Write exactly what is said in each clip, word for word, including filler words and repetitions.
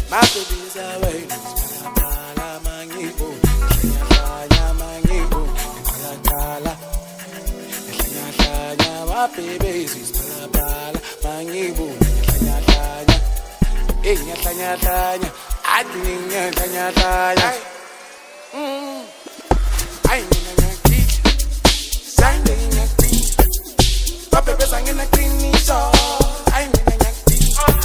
My baby's away. Pala mangibo. Kanya mangibo. Pala pala. Kanya kanya. My baby's pala mangibo. Kanya kanya. Eh, kanya kanya. Adninya kanya kanya. Mm. Ay, kanya kanya. Sunday kanya. My baby's hanging a clean shot. I'm in a yankee.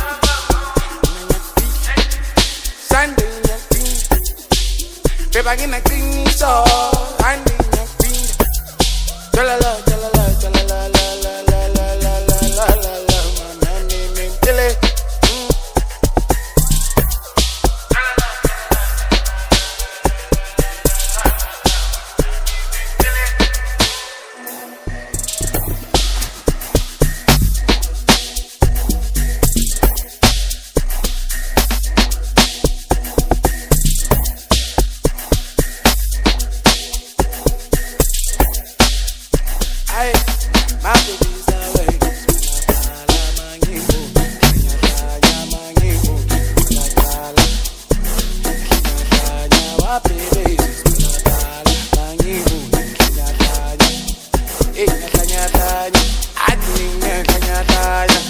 Sunday yankee. Baby, I'm in a clean shot. I'm in a yankee. Jalala, jalala, jalala, la la la la la la la la la. My name is Dilly. Ay, my baby's away. Pala mangibo. Kanya kanya mangibo. Pala pala. Kanya kanya. My baby's pala mangibo. Kanya kanya. Eh, kanya kanya. Adninya kanya kanya.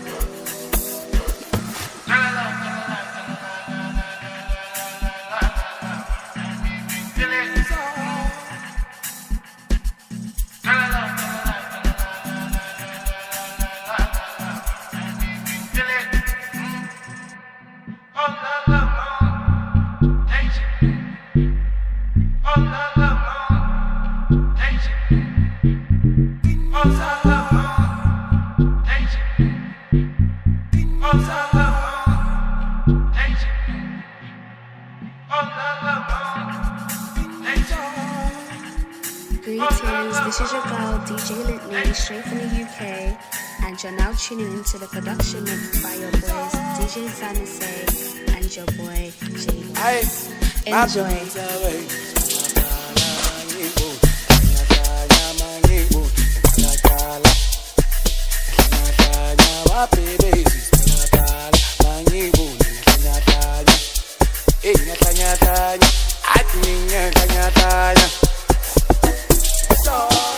Greetings, this is your girl D J Litney, straight from the U K, and you're now tuning into the production mix by your boys D J Fantasy and your boy J. Ay, my Enjoy. baby's away. Pala mangibo. Kanya kanya mangibo. Pala pala. Kanya kanya. My baby's pala pala mangibo. Kanya kanya. Eh, kanya kanya. Adninya kanya kanya. So,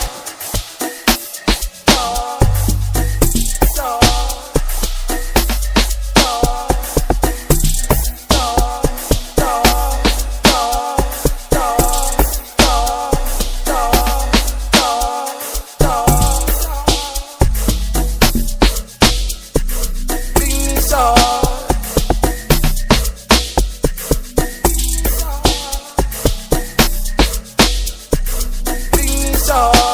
so, so, so,